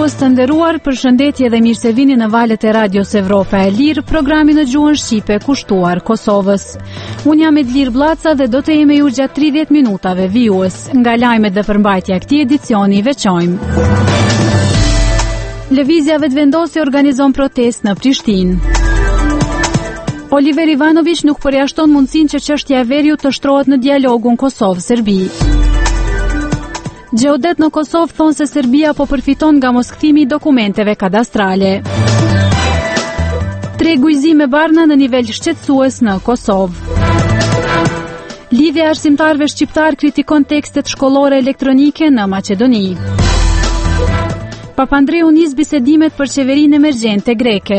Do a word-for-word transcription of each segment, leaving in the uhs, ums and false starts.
dëgjues të nderuar, përshëndetje dhe mirë se vini në valët e Radios Evropa e Lirë, programi në gjuhën shqipe kushtuar Kosovës. Unë jam Edlir Blaca dhe do të jemi ju gjatë tridhjetë minutave vijues. Nga lajmet dhe përmbajtja këtij edicioni veçojmë. Lëvizja Vetëvendosje organizon protestë në Prishtinë. Oliver Ivanović nuk përjashton mundësinë që çështja e veriut të shtrohet në dialogun Kosovë-Serbi. Gjeodet në Kosovë thonë se Serbia po përfiton nga moskëthimi i dokumenteve kadastrale. Tre gujzime barna në nivel shqetësues në Kosovë. Lidhja e arsimtarëve shqiptar kritikon tekstet shkollore elektronike në Maqedoni. Papandreou nis bisedimet për qeverinë emergjente greke.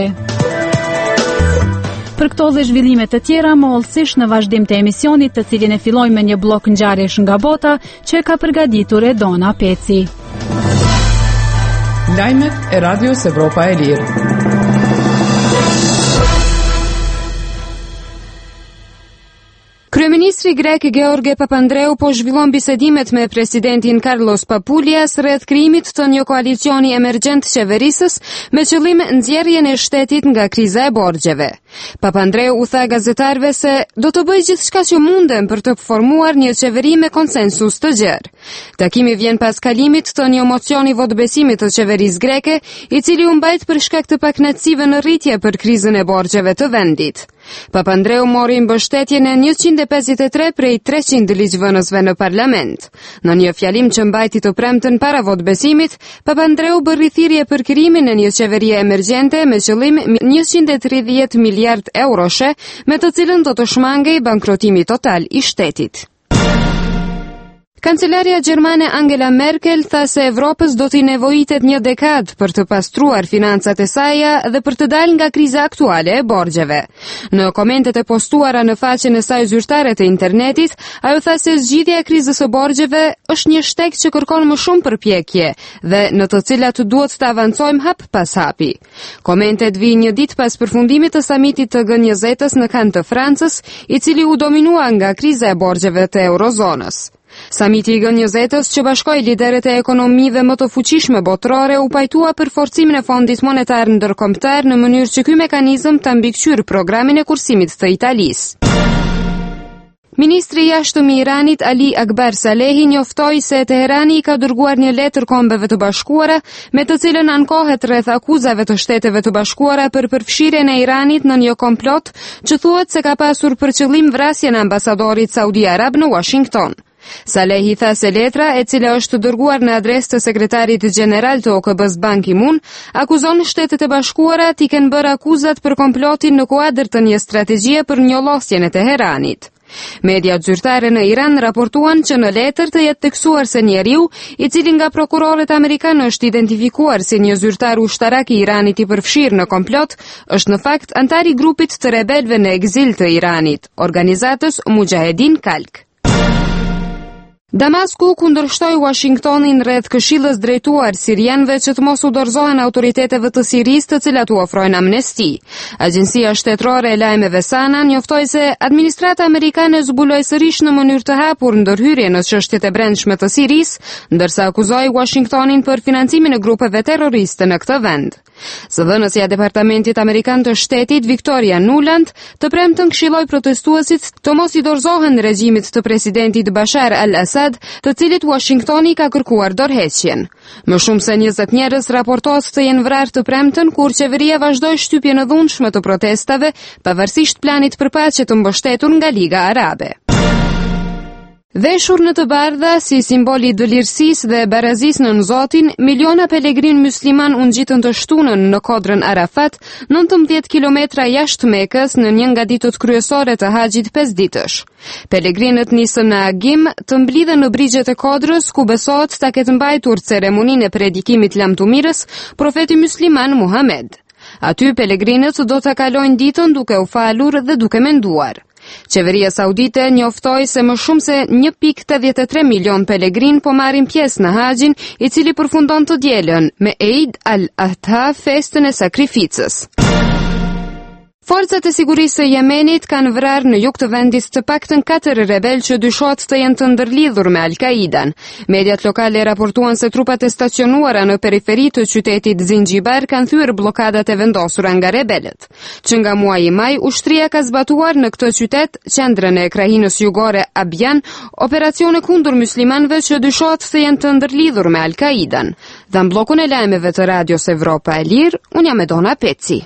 Për këto dhe zhvillimet të tjera, më hollësisht në vazhdim të emisionit, të cilin e fillojmë me një blok ngjarjesh nga bota, që ka përgatitur Edona Peci. Lajmet e Radios Evropa e Lirë. Kryeministri grek George Papandreou po zhvillon bisedimet me presidentin Carlos Papoulias rreth krijimit të një koalicioni emergjent qeverisës me qëllim nxjerrjen e shtetit nga kriza e borxheve. Papandreou u tha gazetarëve se do të bëjë gjithçka që mundem për të formuar një qeveri me konsensus të gjerë. Takimi vjen pas kalimit të një mocioni votbesimit të qeverisë greke, i cili u mbajt për shkak të pakënaqësive në rritje për krizën e borxheve të vendit. Papandreou mori mbështetjen e njëqind e pesëdhjetë e tre prej treqind ligjvënësve në parlament. Në një fjalim që mbajti të premten para votbesimit, Papandreou bëri thirrje për krijimin e një qeverie emergjente me qëllim njëqind e tridhjetë miliard euroshe, me të cilën do të shmangej bankrotimi total i shtetit. Kancelaria gjermane Angela Merkel tha se Evropës do t'i nevojitet një dekadë për të pastruar financat e saja dhe për të dalë nga kriza aktuale e borxheve. Në komentet e postuara në faqen e saj zyrtare të internetit, ajo tha se zgjidhja e krizës së borxheve është një shteg që kërkon më shumë përpjekje dhe në të cilat duhet të avancojmë hap pas hapi. Komentet vijnë një ditë pas përfundimit të samitit të G njëzet-s në Cannes të Francës, i cili u dominua nga kriza e borxheve të eurozonës. Samiti i G njëzet-s që bashkoi liderët e ekonomive më të fuqishme botërore u pajtua për forcimin e Fondit Monetar Ndërkombëtar në mënyrë që ky mekanizëm ta mbikëqyrë programin e kursimit të Italisë. Ministri i jashtëm i Iranit Ali Akbar Salehi njoftoi se Teherani i ka dërguar një letër Kombeve të Bashkuara me të cilën ankohet rreth akuzave të Shteteve të Bashkuara për përfshirjen e Iranit në një komplot që thuhet se ka pasur për qëllim vrasjen e ambasadorit saudi arab në Washington. Salehi tha se letra, e cila është dërguar në adresë të sekretarit gjeneral të O K B-s Ban Ki-moon, akuzon Shtetet e Bashkuara t'i kenë bërë akuzat për komplotin në kuadër të një strategjie për njollosjen e Teheranit. Mediat zyrtare në Iran raportuan që në letër të jetë teksuar se njeriu, i cili nga prokurorët amerikanë është identifikuar si një zyrtar ushtarak i Iranit i përfshirë në komplot, është në fakt antar i grupit të rebelëve në ekzil të Iranit, organizatës Mujahedin Kalk. Damasku kundërshtoi Washingtonin rreth këshillës drejtuar sirianëve që të mos u dorëzohen autoriteteve të Sirisë të cilat u ofrojnë amnesti. Agjencia shtetërore e lajmeve Sana njoftoi se administrata amerikane zbuloi sërish në mënyrë të hapur ndërhyrje në çështjet e brendshme të Sirisë, ndërsa akuzoi Washingtonin për financimin e grupeve terroriste në këtë vend. Zëdhënësja e Departamentit Amerikan të Shtetit, Victoria Nuland, të premtën këshilloi protestuesit të mos i dorëzohen regjimit të presidentit Bashar al-Assad, të cilit Washingtoni ka kërkuar dorëheqjen. Më shumë se njëzet njerëz raportohet të jenë vrarë të premtën, kur qeveria vazhdoi shtypjen e dhunshme të protestave, pavarësisht planit për paqe të mbështetur nga Liga Arabe. Veshur në të bardha si simboli i dëlirësisë dhe barazisë nën Zotin, miliona pelegrin musliman u ngjitën të shtunën në kodrën Arafat, nëntëmbëdhjetë kilometra jashtë Mekës, në një nga ditët kryesore të haxhit pesëditësh. Pelegrinët nisën në agim, të mblidhen në brigjet e kodrës, ku besohet ta ketë mbajtur ceremoninë e predikimit lamtumirës profeti musliman Muhammed. Aty pelegrinët do të kalojnë ditën duke u falur dhe duke menduar. Qeveria saudite njoftoi se më shumë se një pikë tetëdhjetë e tre milion pelegrin po marrin pjesë në haxhin, i cili përfundon të dielën me Eid al-Adha, festën e sakrificës. Forcat e sigurisë së Jemenit kanë vrarë në jug të vendit të paktën katër rebel që dyshohet të jenë të ndërlidhur me Al-Qaidan. Mediat lokale raportuan se trupat e stacionuara në periferi të qytetit Zinxhibar kanë thyer bllokadat e vendosura nga rebelët. Që nga muaji maj, ushtria ka zbatuar në këtë qytet, qendrën e krahinës jugore Abyan, operacione kundër muslimanëve që dyshohet të jenë të ndërlidhur me Al-Qaidan. Dhe në bllokun e lajmeve të Radios Evropa e Lirë, unë jam Edona Peci.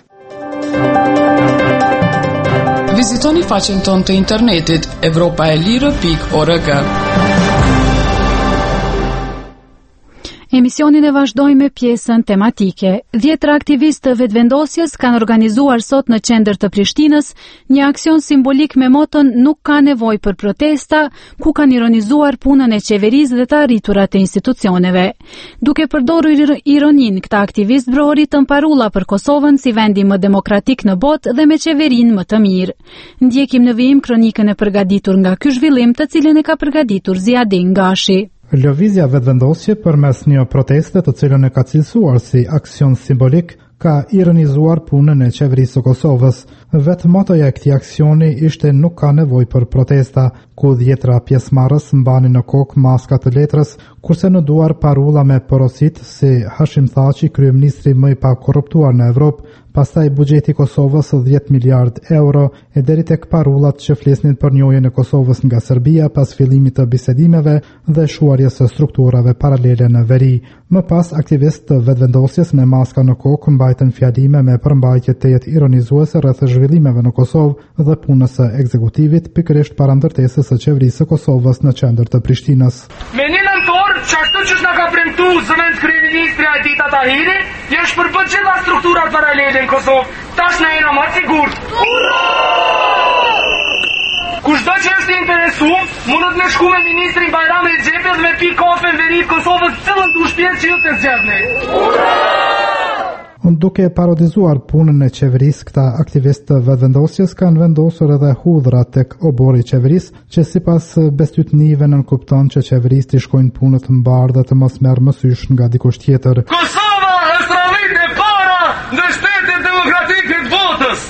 Vizitoni faqen tonë të internetit evropaelire pikë org. Emisionin e vazhdojmë me pjesën tematike. Dhjetra aktivistë të vetëvendosjes kanë organizuar sot në qendër të Prishtinës një aksion simbolik me moton "Nuk ka nevojë për protesta", ku kanë ironizuar punën e qeverisë dhe të arriturat e institucioneve. Duke përdorur ironin, këta aktivistë brohoritën parulla për Kosovën si vendi më demokratik në botë dhe me qeverinë më të mirë. Ndjekim në vijim kronikën e përgatitur nga ky zhvillim, të cilën e ka përgatitur Ziadin Gashi. Lëvizja vetëvendosje përmes një proteste të cilën e ka cilësuar si aksion simbolik, ka ironizuar punën e qeverisë së Kosovës. Vetë motoja e këtij aksioni ishte "Nuk ka nevojë për protesta", ku dhjetra pjesëmarrës mbanin në kokë maska të letrës, kurse në duar parulla me porosit si Hashim Thaçi, kryeministri më i pakorruptuar në Evropë, pastaj buxheti i Kosovës dhjetë miliardë euro, e deri tek parullat që flisnin për njojën e Kosovës nga Serbia pas fillimit të bisedimeve dhe shuarjes së strukturave paralele në veri. Më pas, aktivistë të vetëvendosjes me maska në kokë mbajtën fjalime me përmbajtje të jetë ironizuese rreth zhvillimeve në Kosovë dhe punës së ekzekutivit, pikërisht para ndërtesës së qeverisë së Kosovës në qendër të Prishtinës. Me një nëntor, që ashtu që na ka premtu zëvend kryeministri Ajdita Tahiri, jesh përbët gjitha strukturat paralele në Kosovë, tash na jena më sigurt. Kushdo që është interesuar, mundet me shku me ministrin Bajram Recep dhe me pi kafe në veri të Kosovës cëllën të ushpjet që ju të zgjedhni. Duke parodizuar punën e qeverisë, këta aktivistë të vetëvendosjes kanë vendosur edhe hudhra tek obori i qeverisë, që sipas bestytnive nënkupton që qeverisë i shkojnë punët mbar dhe të mos merr mësysh nga dikush tjetër. Kosova është rrallin e para në shtetin demokratik të botës.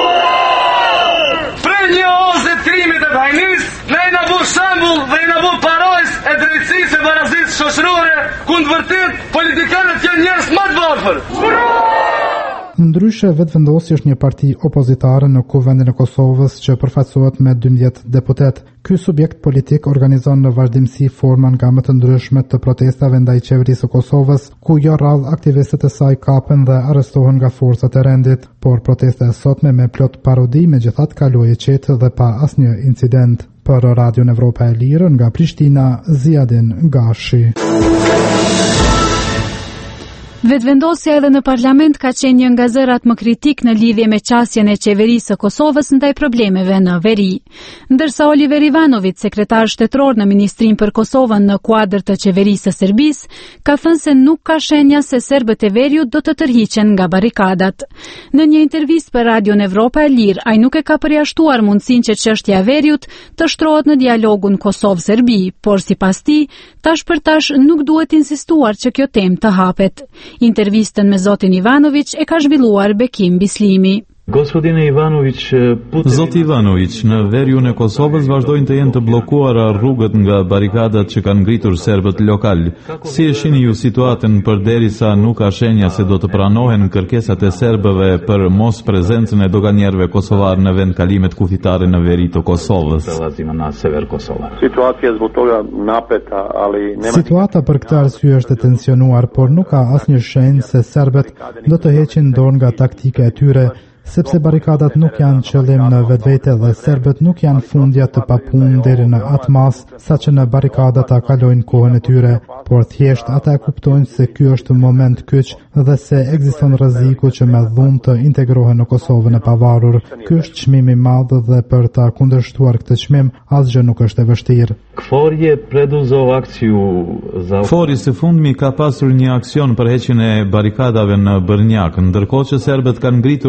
Për një ozë të krimit të vajnis, ne i na bu shembull dhe i na bu parajs e drejtësisë e barazisë shoqërore, ku në vërtet politikanët janë njerëz më të varfër. Ndryshe, vetëvendosja është një parti opozitare në Kuvendin e Kosovës që përfaqësohet me dymbëdhjetë deputet. Ky subjekt politik organizon në vazhdimsi forma nga më të ndryshme të protestave ndaj qeverisë së Kosovës, ku jo rrallë aktivistët e saj kapen dhe arrestohen nga forcat e rendit, por protesta e sotme me plot parodi megjithatë kaloi e qetë dhe pa asnjë incident. Për Radion Evropa e Lirë nga Prishtina, Ziadin Gashi. Vetëvendosja edhe në parlament ka qenë një nga zërat më kritik në lidhje me qasjen e qeverisë së Kosovës ndaj problemeve në veri. Ndërsa Oliver Ivanović, sekretar shtetëror në Ministrinë për Kosovën në kuadër të qeverisë së Serbisë, ka thënë se nuk ka shenja se serbët e veriut do të tërhiqen nga barikadat. Në një intervistë për Radion Evropa e Lirë, ai nuk e ka përjashtuar mundësinë që çështja e veriut të shtrohet në dialogun Kosovë-Serbi, por sipas tij, tash për tash nuk duhet insistuar që kjo temë të hapet. Intervistën me zotin Ivanović e ka zhvilluar Bekim Bislimi. Gospodine Ivanović, Zoti Ivanović, në veriun e Kosovës vazhdojnë të jenë të bllokuara rrugët nga barikadat që kanë ngritur serbët lokal. Si e shihni ju situatën përderisa nuk ka shenja se do të pranohen kërkesat e serbëve për mos prezencën e doganierëve kosovar në vendkalimet kufitare në veri të Kosovës? Situata për këtë arsye është e tensionuar, por nuk ka asnjë shenjë se serbët do të heqin dorë nga taktika e tyre, sepse barikadat nuk janë qëllim në vetvete dhe serbët nuk janë fundja të papunë deri në atë mas, sa që në barikadat ta kalojnë kohën e tyre, por thjesht ata e kuptojnë se ky është moment kyç dhe se ekziston rreziku që me dhunë të integrohen në Kosovën e pavarur. Ky është çmimi i madh dhe për ta kundërshtuar këtë çmim asgjë nuk është e vështirë. Kforje preduzov akciu za Fori së fundmi ka pasur një aksion për heqjen e barikadave në Brnjak, ndërkohë që serbët kanë ngritur një barikadë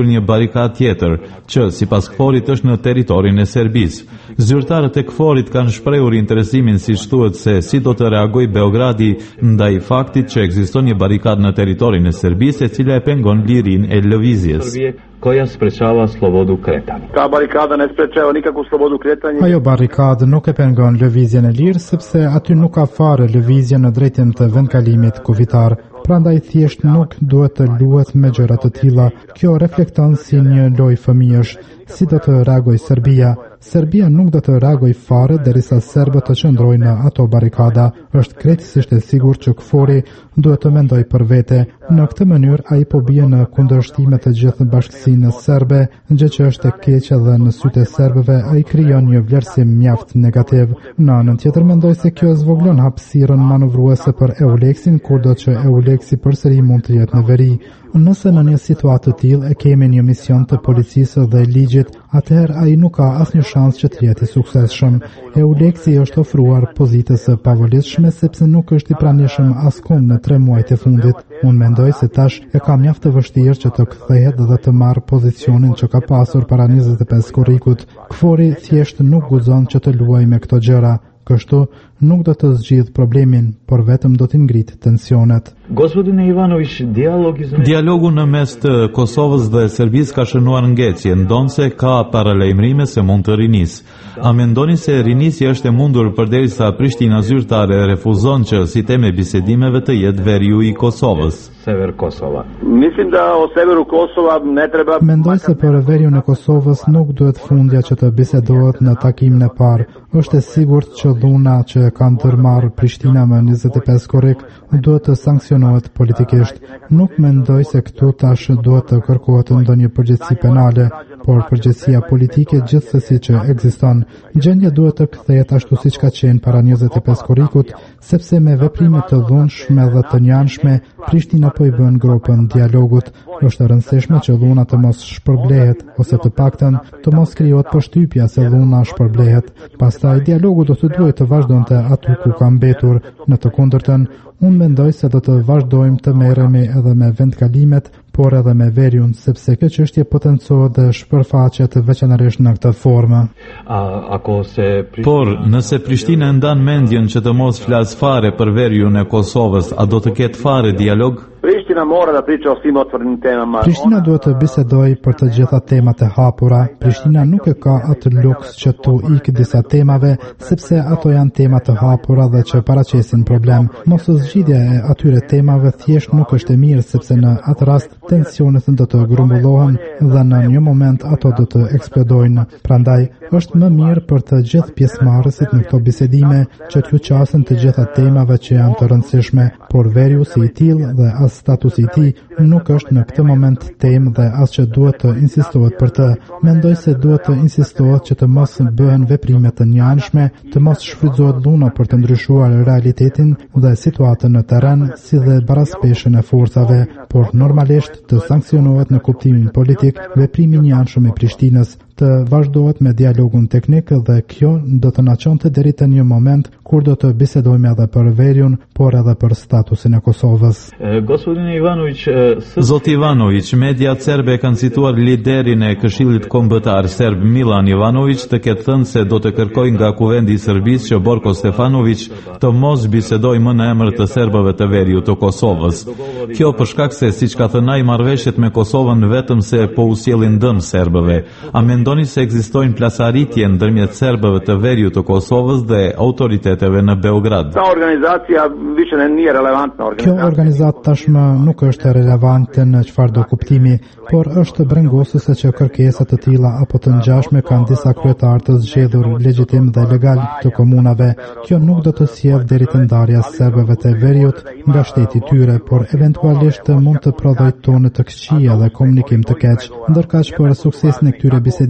barikadë tjetër, që sipas Kforit është në territorin e Serbisë. Zyrtarët e Kforit kanë shprehur interesimin, siç thuhet, se si do të reagojë Beogradi ndaj faktit që ekziston një barikadë në territorin e Serbisë e cila e pengon lirinë e lëvizjes. Koja sprečava slobodu kretanja. Ta barikada ne sprečava nikakvu slobodu kretanja. Ajo barikadë nuk e pengon lëvizjen e lirë, sepse aty nuk ka fare lëvizje në drejtim të vendkalimit kufitar. Prandaj thjesht nuk duhet të luhet me gjëra të tilla. Kjo reflekton si një lojë fëmijësh. Si do të reagojë Serbia? Serbia nuk do të reagojë fare derisa serbët të qëndrojnë në ato barikada. Është krejtësisht e sigurt që Kfori duhet të mendojë për vete. Në këtë mënyrë ai po bie në kundërshtim të gjithë bashkësinë serbe, gjë që është e keqe dhe në sytë e serbëve ai krijon një vlerësim mjaft negativ. Në anën tjetër mendoj se kjo zvoglon hapësirën manovruese për Euleksin, kurdo që Euleksi përsëri mund të jetë në veri. Nëse në një situatë të tillë e kemi një mision të policisë dhe ligjit, atëherë ai nuk ka asnjë shans që të jetë i suksesshëm. Euleksi është ofruar pozitës së pavolitshme sepse nuk është i pranishëm askund në tre muajt e fundit. Unë mendoj se tash e ka mjaft të vështirë që të kthehet dhe të marrë pozicionin që ka pasur para njëzet e pesë korrikut. Kfori thjesht nuk guxon që të luajë me këto gjëra. Kështu nuk do të zgjidh problemin, por vetëm do t'i ngritë tensionet. Gospodine Ivanović, dialog između Dialogu në mes të Kosovës dhe Serbisë ka shënuar ngecje, ndonse ka paralajmërime se mund të rinisë. A mendoni se rinisja është e mundur përderisa Prishtina zyrtare refuzon që si temë e bisedimeve të jetë veriu i Kosovës? sever Kosova. Mislim da o severu Kosova ne treba... Mendoj se për veriun e Kosovës nuk duhet fundja që të bisedohet në takimin e parë. Është e sigurt që dhuna që ka ndërmarrë Prishtina me njëzet e pesë korrik duhet të sanksionohet politikisht. Nuk mendoj se këtu tash duhet të kërkohet ndonjë përgjegjësi penale, por përgjegjësia politike gjithsesi që ekziston. Gjendja duhet të kthehet ashtu siç ka qenë para njëzet e pesë korrikut, sepse me veprime të dhunshme dhe të njanshme Prishtina po i bën gropën dialogut. Është e rëndësishme që dhuna të mos shpërblehet, ose të paktën të mos krijohet përshtypja se dhuna shpërblehet. Pastaj dialogu do të duhet të vazhdonte aty ku ka mbetur. Në të kundërtën, unë mendoj se do të vazhdojmë të merremi edhe me vendkalimet, por edhe me veriun, sepse kjo çështje potencohet dhe shpërfaqet veçanërisht në këtë formë. A, ako se Prishtina... Por, nëse Prishtina ndan mendjen që të mos flas fare për veriun e Kosovës, a do të ketë fare dialog? Prishtina mora da priča o svim otvorenim temama. Prishtina duhet të bisedojë për të gjitha temat e hapura. Prishtina nuk e ka atë luks që tu ikë disa temave, sepse ato janë tema të hapura dhe që paraqesin problem. Mos zgjidhja e atyre temave thjesht nuk është e mirë, sepse në atë rast tensionet do të grumbullohen dhe në një moment ato do të eksplodojnë. Prandaj, është më mirë për të gjithë pjesëmarrësit në këto bisedime që t'ju qasen të gjitha temave që janë të rëndësishme, por veriu si i tillë dhe as statusi i tij nuk është në këtë moment temë dhe as që duhet të insistohet për të. Mendoj se duhet të insistohet që të mos bëhen veprime të njanshme, të mos shfrytëzohet dhuna për të ndryshuar realitetin dhe situatën në terren, si dhe baraspeshjen e forcave, por normalisht të sanksionohet në kuptimin politik veprimi i njanshëm i Prishtinës, të vazhdohet me dialogun teknik dhe kjo do të na çonte deri te një moment kur do të bisedojmë edhe për veriun, por edhe për statusin e Kosovës. E, Gospodine Ivanović, Zoti Ivanović, mediat serbe kanë cituar liderin e Këshillit Kombëtar serb Milan Ivanović të ketë thënë se do të kërkojë nga kuvendi i Serbisë që Borko Stefanović të mos bisedojë më në emër të serbëve të veriut të Kosovës. Kjo për shkak se, siç ka thënë ai, marrëveshjet me Kosovën vetëm se po u sjellin dëm serbëve. A mendoni se ekzistojnë plasaritje ndërmjet serbëve të veriut të Kosovës dhe autoriteteve në Beograd? Ta organizacija više ne nije relevantna organizacija. Kjo organizatë tashmë nuk është relevante në çfarë do kuptimi, por është brengosëse që kërkesat të tilla apo të ngjashme kanë disa kryetar të zgjedhur legjitim dhe legal të komunave. Kjo nuk do të sjellë deri te ndarja e serbëve të veriut nga shteti i tyre, por eventualisht mund të prodhojë tonë të këqija dhe komunikim të keq. Ndërkaq për suksesin e këtyre bisedimeve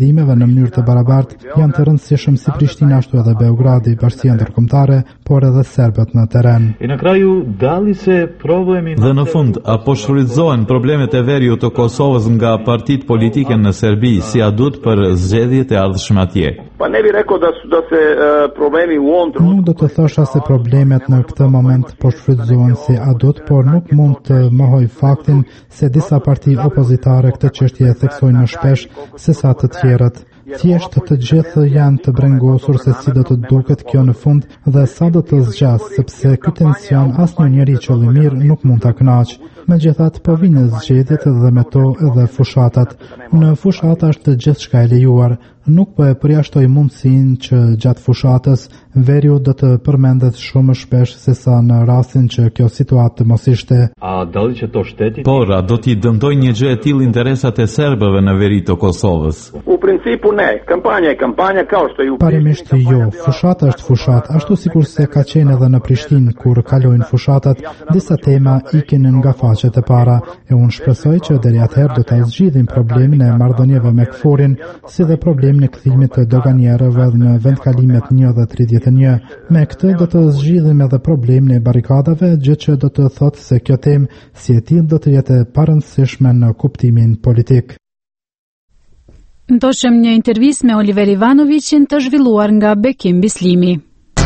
vendimeve në mënyrë të barabartë janë të rëndësishëm si Prishtina ashtu edhe Beogradi, bashkia ndërkombëtare, por edhe serbët në terren. I na kraju dali se problemi Dhe në fund, apo shfrytëzohen problemet e veriut të Kosovës nga partitë politike në Serbi si adut për zgjedhjet e ardhshme atje? Pa ne bi rekao da su da se uh, problemi u ovom trenutku. Nuk do të thosha se problemet në këtë moment po shfrytëzohen si adut, por nuk mund të mohoj faktin se disa parti opozitare këtë çështje e theksojnë më shpesh se sa të tjerët. Thjesht të gjithë janë të brengosur se si do të duket kjo në fund dhe sa do të zgjas, sepse ky tension asnjë njeri qëllimir nuk mund ta kënaq. Megjithatë po vinë zgjedhjet dhe me to edhe fushatat. Në fushata është gjithçka e lejuar. Nuk po e përjashtoj mundësinë që gjatë fushatës veriu do të përmendet shumë më shpesh se sa në rastin që kjo situatë të mos ishte. A dali që to shteti? Por, a do t'i dëmtoj një gjë e tillë interesat e serbëve në veri të Kosovës? U principu ne, kampanja e kampanja kao što ju. Parimisht jo, fushata është fushat, ashtu sikur se ka qenë edhe në Prishtinë kur kalojnë fushatat, disa tema ikin nga faqet e para, e unë shpresoj që deri atëherë do ta zgjidhim problemin e marrëdhënieve me Kforin, si dhe problemin në kthimit të doganierëve në vendkalimet një dhe tridhjetë e një. Me këtë do të zgjidhim edhe problemin e barikadave, gjë që do të thotë se kjo temë si e tillë do të jetë e parëndësishme në kuptimin politik. Ndoshëm një intervistë me Oliver Ivanovicin të zhvilluar nga Bekim Bislimi.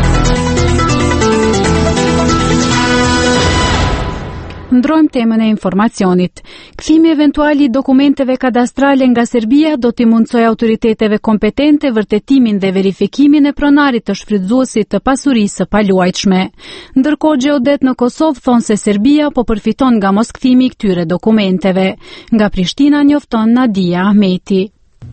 Ndrojmë temën e informacionit. Kthimi eventuali i dokumenteve kadastrale nga Serbia do t'i mundsojë autoriteteve kompetente vërtetimin dhe verifikimin e pronarit të shfrytëzuesit të pasurisë së paluajtshme. Ndërkohë gjeodet në Kosovë thonë se Serbia po përfiton nga moskthimi i këtyre dokumenteve. Nga Prishtina njofton Nadia Ahmeti.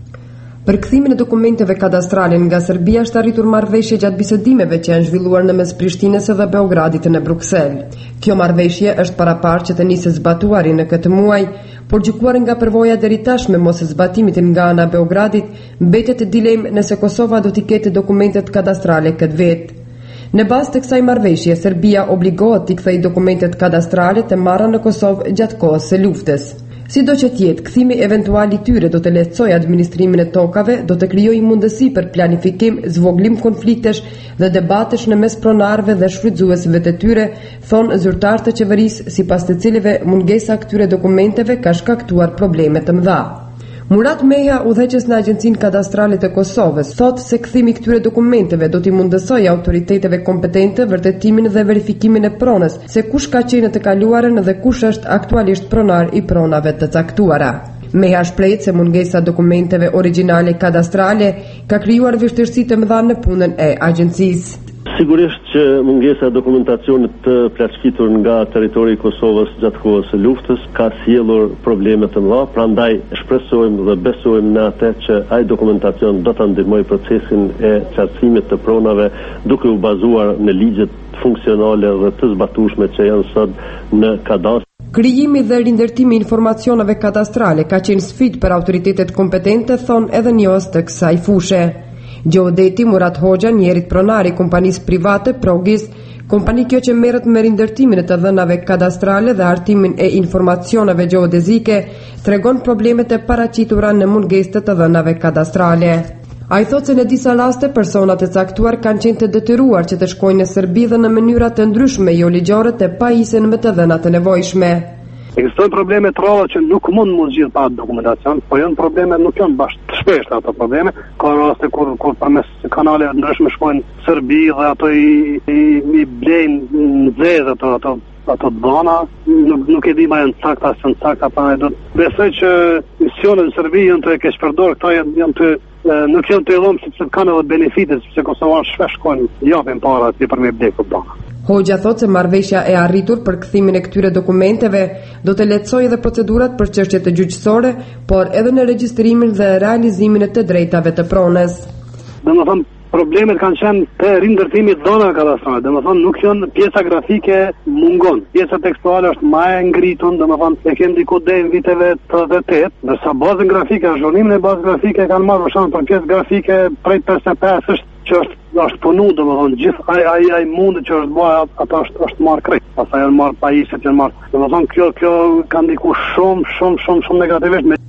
Për kthimin e dokumenteve kadastrale nga Serbia është arritur marrëveshje gjatë bisedimeve që janë zhvilluar në mes Prishtinës dhe Beogradit në Bruksel. Kjo marrëveshje është paraparë që të nisë zbatuari në këtë muaj, por gjykuar nga përvoja deri tashme mos e zbatimit nga ana Beogradit, mbetet dilemë nëse Kosova do t'i ketë dokumentet kadastrale këtë vit. Në bazë të kësaj marrëveshje, Serbia obligohet t'i kthejë dokumentet kadastrale të marra në Kosovë gjatë kohës së luftës. Sido që tjetë, kthimi eventual i tyre do të lehtësojë administrimin e tokave, do të krijojë mundësi për planifikim, zvoglim konfliktesh dhe debatesh në mes pronarëve dhe shfrytëzuesve të tyre, thonë zyrtarë të qeverisë, sipas të cilëve mungesa e këtyre dokumenteve ka shkaktuar probleme të mëdha. Murat Meja, udhëheqës në Agjencinë Kadastrale të Kosovës, thotë se kthimi i këtyre dokumenteve do t'i mundësojë autoriteteve kompetente vërtetimin dhe verifikimin e pronës, se kush ka qenë të kaluarën dhe kush është aktualisht pronar i pronave të caktuara. Meja shpreh se mungesa e dokumenteve origjinale kadastrale ka krijuar vështirësi të mëdha në punën e agjencisë. Sigurisht që mungesa e dokumentacionit të plashkitur nga territori i Kosovës gjatë kohës së luftës ka sjellur probleme të mëdha, prandaj shpresojmë dhe besojmë në atë që ai dokumentacion do ta ndihmojë procesin e qartësimit të pronave duke u bazuar në ligjet funksionale dhe të zbatueshme që janë sot në kadastër. Krijimi dhe rindërtimi i informacioneve kadastrale ka qenë sfidë për autoritetet kompetente, thonë edhe njohës të kësaj fushë. Gjeodeti Murat Hoxha, njerit pronari kompanisë private Progis, kompani kjo që merret me rindërtimin e të dhënave kadastrale dhe artimin e informacioneve gjeodezike, tregon problemet e paraqitura në mungesë të dhënave kadastrale. Ai thotë se në disa raste personat e caktuar kanë qenë të detyruar që të shkojnë në Serbi dhe në mënyra të ndryshme jo ligjore të pajisen me të dhënat e nevojshme. Ekzistojnë probleme të rralla që nuk mund të zgjidhet pa dokumentacion, por janë probleme nuk janë bash të shpeshta ato probleme. Ka raste kur kur përmes kanaleve të ndryshme shkojnë në Serbi dhe ato i i, i blejnë nxehtë ato ato ato dhëna, nuk nuk e di më janë sakta se janë sakta, pa do. Besoj që misionet në Serbi janë të keq përdor, këto janë janë të nuk janë të dhënë sepse kanë edhe benefite, sepse kosovanë shpesh shkojnë japin para ti për me bleku dhëna. Hoxha thotë se marrëveshja e arritur për kthimin e këtyre dokumenteve do të lehtësojë edhe procedurat për çështje të gjyqësore, por edhe në regjistrimin dhe realizimin e të drejtave të pronës. Domethënë problemet kanë qenë te rindërtimi i dhënave kadastrale, domethënë nuk janë pjesa grafike mungon. Pjesa tekstuale është më e ngritur, domethënë e kanë diku deri në viteve tridhjetë, ndërsa baza grafike, azhurnimin e bazës grafike kanë marrë për shkak për pjesë grafike prej pesëdhjetë e pesë është që është është punu, domethënë gjithë ai ai ai mundi që është bëja ato është është marrë krejt. Pastaj janë marrë pajisjet, janë marrë. Domethënë kjo kjo ka ndikuar shumë shumë shumë shumë negativisht.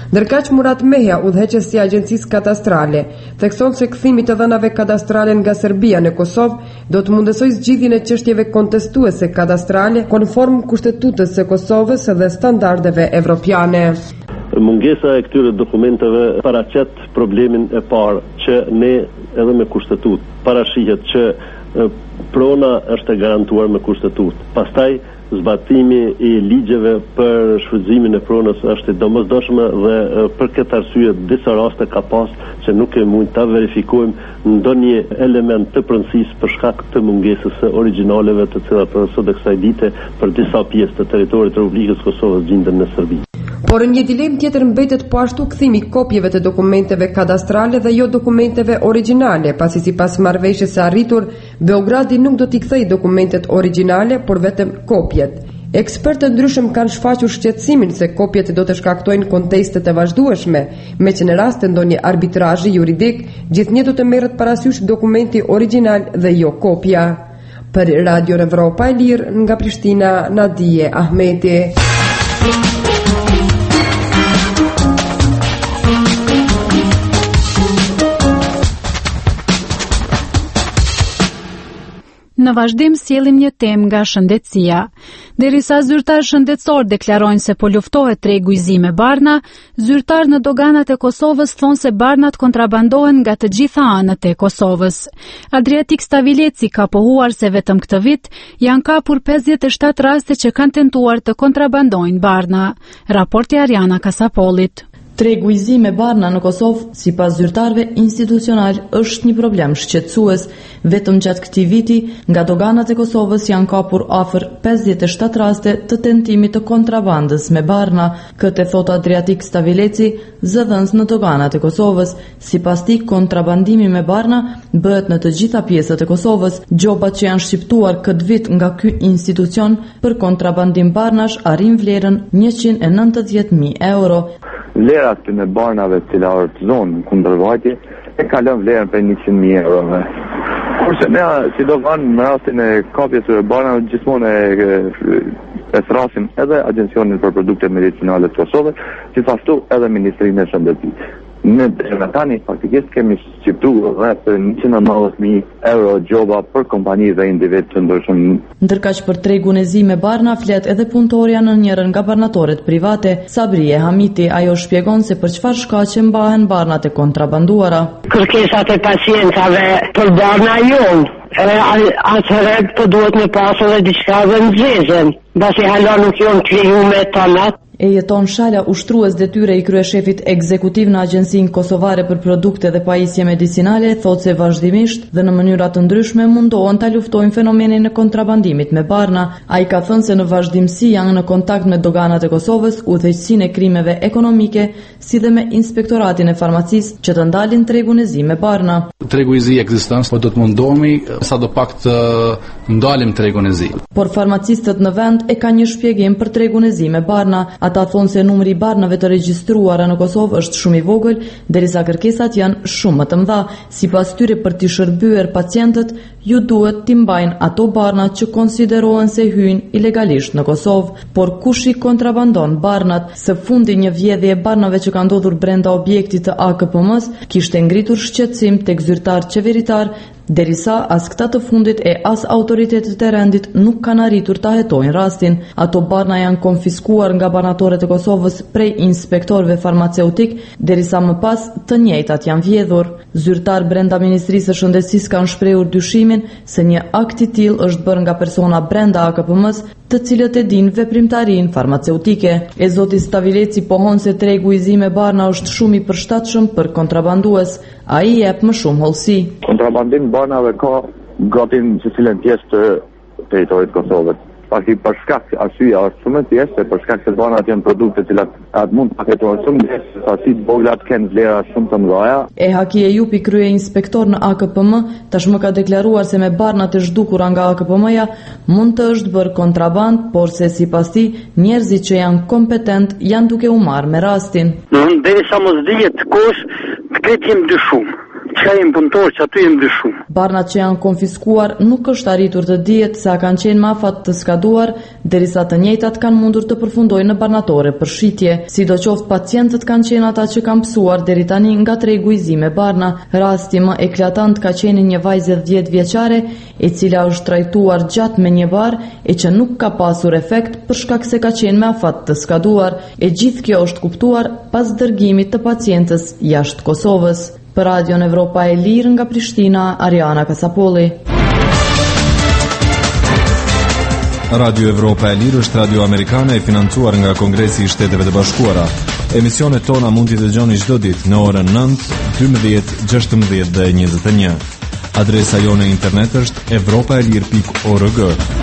Ndërkaq Murat Mehja, udhëheqësi i Agjencisë Kadastrale, thekson se kthimi të dhënave kadastrale nga Serbia në Kosovë do të mundësojë zgjidhjen e çështjeve kontestuese kadastrale konform kushtetutës së Kosovës dhe standardeve evropiane. Mungesa e këtyre dokumenteve paraqet problemin e parë që ne edhe me kushtetut parashihet që prona është e garantuar me kushtetut. Pastaj zbatimi i ligjeve për shfrytëzimin e pronës është i domosdoshme dhe për këtë arsye disa raste ka pas që nuk e mund ta verifikojmë ndonjë element të pronësisë për shkak të mungesës së origjinaleve të cilat për sot e kësaj dite për disa pjesë të territorit të Republikës Kosovës gjenden në Serbi. Por një dilem tjetër mbetet po ashtu kthimi i kopjeve të dokumenteve kadastrale dhe jo dokumenteve origjinale, pasi sipas marrëveshjes së arritur, Beogradi nuk do t'i kthejë dokumentet origjinale, por vetëm kopjet. Ekspertë ndryshëm kanë shfaqur shqetësimin se kopjet do të shkaktojnë konteste të vazhdueshme, me që në rast të ndonjë arbitrazhi juridik, gjithnjë do të merret parasysh dokumenti origjinal dhe jo kopja. Për Radio Evropa e Lirë nga Prishtina, Nadije Ahmeti. Në vazhdim sjellim një temë nga shëndetësia. Derisa zyrtar shëndetësor deklarojnë se po luftohet tregu i zi me barna, zyrtar në doganat e Kosovës thonë se barnat kontrabandohen nga të gjitha anët e Kosovës. Adriatik Stavileci ka pohuar se vetëm këtë vit janë kapur pesëdhjetë e shtatë raste që kanë tentuar të kontrabandojnë barna. Raporti Ariana Kasapolit. Tregu i zi me barna në Kosovë, sipas zyrtarëve institucional, është një problem shqetësues. Vetëm gjatë këtij viti, nga doganat e Kosovës janë kapur afër pesëdhjetë e shtatë raste të tentimit të kontrabandës me barna. Këtë thot Adriatik Stavileci, zëdhënës në doganat e Kosovës. Sipas tij, kontrabandimi me barna bëhet në të gjitha pjesët e Kosovës. Gjobat që janë shqiptuar këtë vit nga ky institucion për kontrabandim barnash arrin vlerën njëqind e nëntëdhjetë mijë euro. Vlera të në barnave të cilët zonë në kundërvajtje e kalon vlerën për njëqind mijë euro. Kurse ne si do kanë në rastin e kapjes së barnave gjithmonë e, e thrasim edhe Agjencionin për Produkte Medicinale të Kosovës, gjithashtu edhe Ministrinë e Shëndetësisë. Në deri tani faktikisht kemi shqiptuar rreth njëqind e nëntëdhjetë mijë euro gjoba për kompani dhe individ të ndryshëm. Ndërkaq për tregun e zi me barna flet edhe punëtorja në njërin nga barnatoret private, Sabrie Hamiti. Ajo shpjegon se për çfarë shkaqe mbahen barnat e kontrabanduara. Kërkesat e pacientave për barna jonë. Atëherë po duhet me pasur edhe diçka dhe në zezën, basi hala nuk jonë kriju me tonat. E jeton Shala, ushtrues detyre i kryeshefit ekzekutiv në Agjencinë Kosovare për Produkte dhe Pajisje Medicinale, thotë se vazhdimisht dhe në mënyra të ndryshme mundohen ta luftojnë fenomenin e kontrabandimit me barna. Ai ka thënë se në vazhdimsi janë në kontakt me doganat e Kosovës, udhëheqësinë e krimeve ekonomike, si dhe me inspektoratin e farmacisë që të ndalin tregun e zi me barna. Tregu i zi ekziston, po do të mundohemi sadopak të ndalim tregun e zi. Por farmacistët në vend e kanë një shpjegim për tregun e zi me barna. Ata thonë se numri i barnave të regjistruara në Kosovë është shumë i vogël, derisa kërkesat janë shumë më të mëdha. Sipas tyre, për të shërbyer pacientët, ju duhet t'i mbajnë ato barnat që konsiderohen se hyjnë ilegalisht në Kosovë. Por kush i kontrabandon barnat? Së fundi një vjedhje e barnave që ka ndodhur brenda objektit të A K P M-s kishte ngritur shqetësim tek zyrtar qeveritar, derisa as këta të fundit e as autoritetet e rendit nuk kanë arritur ta hetojnë rastin. Ato barna janë konfiskuar nga banatorët e Kosovës prej inspektorëve farmaceutik, derisa më pas të njëjtat janë vjedhur. Zyrtar brenda Ministrisë së Shëndetësisë kanë shprehur dyshimin se një akt i tillë është bërë nga persona brenda A K P M-s, të cilët e dinë veprimtarinë farmaceutike. E zoti Stavileci pohon se tregu i zi me barna është shumë i përshtatshëm për kontrabandues. Ai jep më shumë hollësi. Kontrabandim barnave ka gatim që cilën pjesë të territorit të Kosovës. Pasi për shkak arsyeja është shumë e thjeshtë, për shkak se banat janë produkte të cilat atë mund të paketohen shumë lehtë, sasi të vogla të kenë vlera shumë të mëdha. E Haki Ejupi, krye inspektor në A K P M, tashmë ka deklaruar se me barnat e zhdukura nga A K P M-ja mund të është bërë kontraband, por se sipas tij njerëzit që janë kompetent janë duke u marrë me rastin. Derisa mos dihet kush, këtë jem dyshuar. Që jem punëtor që aty jem dyshuar. Barnat që janë konfiskuar nuk është arritur të dihet se a kanë qenë me afat të skaduar, derisa të njëjtat kanë mundur të përfundojnë në barnatore për shitje. Sidoqoftë pacientët kanë qenë ata që kanë psuar deri tani nga tregu i Zime Barna. Rasti më eklatant ka qenë një vajzë dhjetë vjeçare, e cila është trajtuar gjatë me një bar e që nuk ka pasur efekt për shkak se ka qenë me afat të skaduar. E gjithë kjo është kuptuar pas dërgimit të pacientës jashtë Kosovës. Për Radion Evropa e Lirë nga Prishtina, Ariana Kasapolli. Radio Evropa e Lirë është radio amerikane e financuar nga Kongresi i Shteteve të Bashkuara. Emisionet tona mund t'i dëgjoni çdo ditë në orën nëntë, dymbëdhjetë, gjashtëmbëdhjetë dhe njëzet e një. Adresa jone internet është evropaelir pikë org.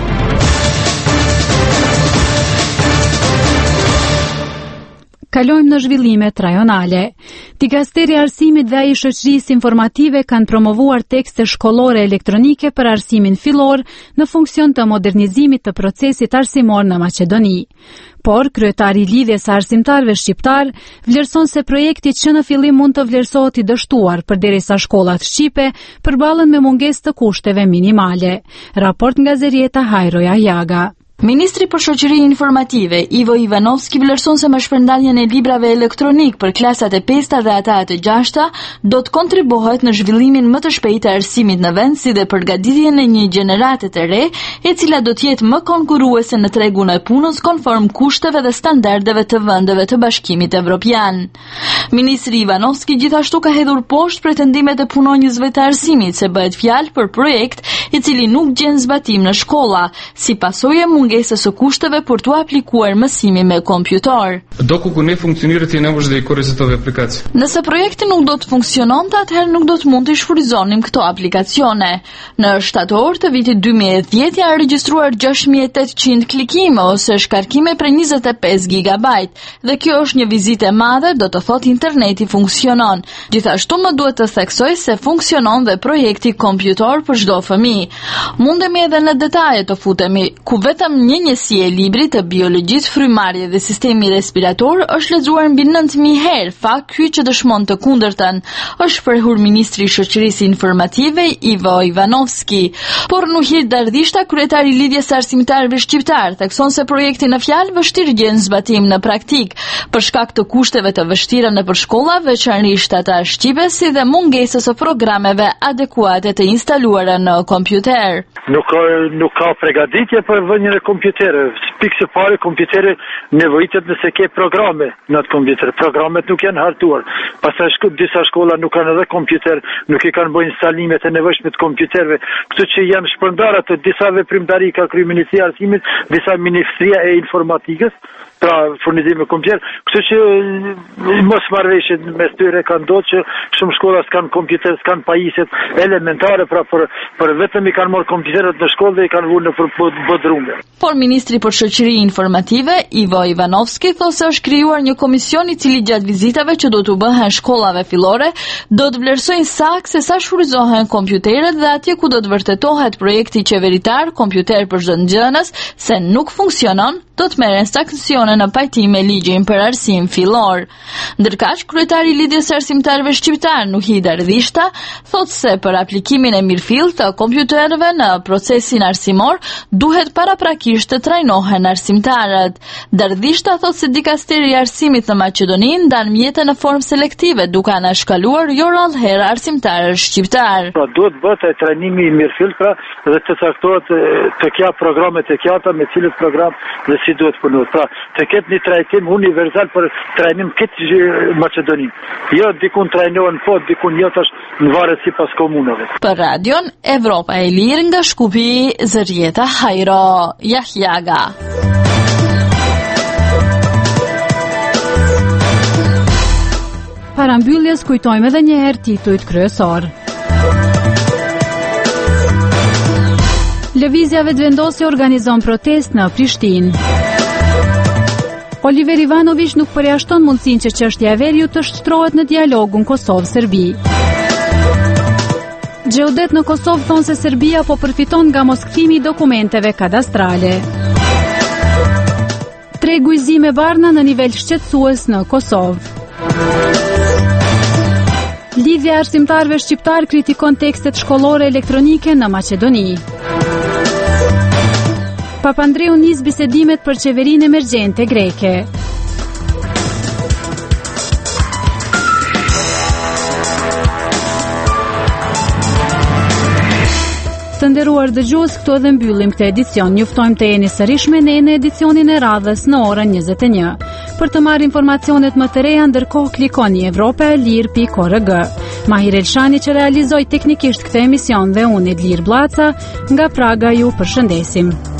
Kalojmë në zhvillimet rajonale. Dikasteri e Arsimit dhe ai shoqërisë informative kanë promovuar tekste shkollore elektronike për arsimin fillor në funksion të modernizimit të procesit arsimor në Maqedoni. Por, kryetari i lidhjes së arsimtarëve shqiptar vlerëson se projekti që në fillim mund të vlerësohet i dështuar përderisa shkollat shqipe përballen me mungesë të kushteve minimale. Raport nga Zerieta Hajroja Jaga. Ministri për shoqëri informative, Ivo Ivanovski, vlerëson se me shpërndaljen e librave elektronik për klasat e pesta dhe ata të gjashta, do të kontribohet në zhvillimin më të shpejtë të arsimit në vend, si dhe përgatitjen e një gjenerate të re, e cila do të jetë më konkurruese në tregun e punës konform kushteve dhe standardeve të vendeve të Bashkimit Evropian. Ministri Ivanovski gjithashtu ka hedhur poshtë pretendimet e punonjësve të arsimit se bëhet fjalë për projekt i cili nuk gjen zbatim në shkolla, si pasojë mungesës së kushteve për të aplikuar mësimi me kompjutor. Доколку не функционира, ти не можеш да ја користиш овие апликации. Nëse projekti nuk do të funksiononte, atëherë nuk do të mund të shfrytëzonim këto aplikacione. Në shtator të vitit dy mijë e dhjetë janë regjistruar gjashtë mijë e tetëqind klikime ose shkarkime për njëzet e pesë gigabajt, dhe kjo është një vizitë e madhe, do të thotë interneti funksionon. Gjithashtu më duhet të theksoj se funksionon dhe projekti kompjutor për çdo fëmijë. Mundemi edhe në detaje të futemi, ku vetëm një njësi e librit të biologjisë frymarrje dhe sistemi respirator është lexuar mbi nëntë mijë herë, fakt ky që dëshmon të kundërtën, është shprehur ministri i shoqërisë informative Ivo Ivanovski. Por Nuhir Dardishta, kryetari i lidhjes së arsimtarëve shqiptar, thekson se projekti në fjalë vështirë gjen zbatim në praktik, për shkak të kushteve të vështira nëpër shkolla, veçanërisht ata shqipe, si dhe mungesës së programeve adekuate të instaluara në kompjuter. Nuk ka, nuk ka përgatitje për vënjën e kompjuterëve. Pikë së pare, kompjuteri nevojitet nëse ke programe në atë kompjuter. Programet nuk janë hartuar. Pastaj shko, disa shkolla nuk kanë edhe kompjuter, nuk i kanë bërë instalimet e nevojshme të kompjuterëve. Kështu që janë shpërndarë të disa veprimtari ka kryeministria e arsimit, disa ministria e informatikës, pra furnizim me kompjuter. Kështu që mos marrëveshje mes tyre kanë ndodhur që shumë shkolla s'kan kompjuter, s'kan pajisjet elementare, pra për, për vetëm i kanë marrë kompjuterët në shkollë dhe i kanë vënë në bodrume. Por ministri për shoqëri informative Ivo Ivanovski thotë se është krijuar një komision i cili gjatë vizitave që do të bëhen shkollave fillore do të vlerësojnë saktë se sa shfrytëzohen kompjuterët dhe atje ku do të vërtetohet projekti qeveritar kompjuter për çdo nxënës se nuk funksionon, do të merren sankcione në pajtim me ligjin për arsim fillor. Ndërkaq, kryetari i lidhjes së arsimtarëve shqiptar Nuhir Dardishta thotë se për aplikimin e mirëfill të kompjuterëve në procesin arsimor duhet paraprakisht të trajnohen arsimtarët. Dardishta thotë se dikasteri i arsimit në Maqedoni ndan mjete në formë selektive, duke anashkaluar jo rrallëherë arsimtarë shqiptar. Pra, duhet bëhet e trajnimi i mirëfill, pra, dhe të caktohet të kja programet e kjata me cilët program dhe si duhet punohet. Pra, të ketë një trajtim universal për trajnim këtë Maqedoni. Jo dikun trajnohen po, dikun jo tash në varet sipas komunave. Për Radion Evropa e Lirë nga Shkupi, Zërieta Hajro Jahjaga. Para mbylljes kujtojmë edhe një herë titujt kryesor. Lëvizja vetëvendosje organizon protest në Prishtinë. Oliver Ivanović nuk përjashton mundësinë që çështja e veriut të shtrohet në dialogun Kosovë-Serbi. Gjeodet në Kosovë thonë se Serbia po përfiton nga moskëthimi i dokumenteve kadastrale. Tregu i Zime Barna në nivel shqetësues në Kosovë. Lidhja e arsimtarëve shqiptar kritikon tekstet shkollore elektronike në Maqedoni. Papandreou nis bisedimet për qeverinë emergjente greke. Të nderuar dëgjues, këtu edhe mbyllim këtë edicion. Ju ftojmë të jeni sërish me ne në edicionin e radhës në orën njëzet e një. Për të marrë informacionet më të reja, ndërkohë klikoni evropa e lirë pikë org. Mahir Elshani që realizoi teknikisht këtë emision dhe unë Edlir Blaca nga Praga ju përshëndesim.